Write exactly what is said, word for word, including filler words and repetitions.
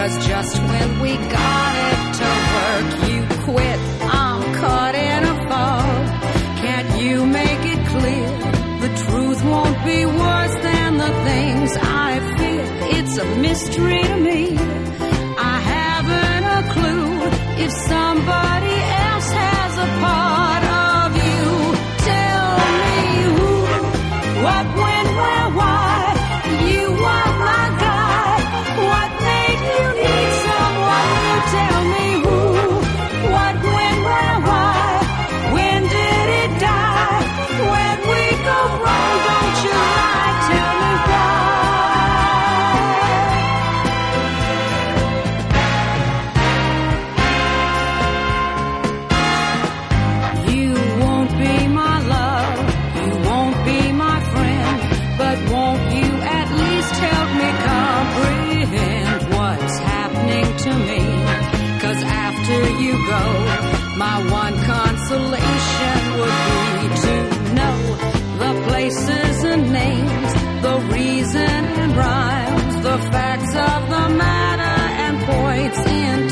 'cause just when we got it to work, you quit. I'm caught in a fog. Can't you make it clear the truth won't be worse than the things I fear? It's a mystery to me. I haven't a clue if somebody else has a part of you. Tell me who, what, when, where, why. You are my guy. What made you need someone new? Tell me who, what, when, where, why. When did it die? When we go wrong, don't you lie. Tell me why. You won't be my love, you won't be my friend, but won't you at least help me comprehend what's happening to me? 'Cause after you go, my one consolation would be to know the places and names, the reason and rhymes, the facts of the matter and points in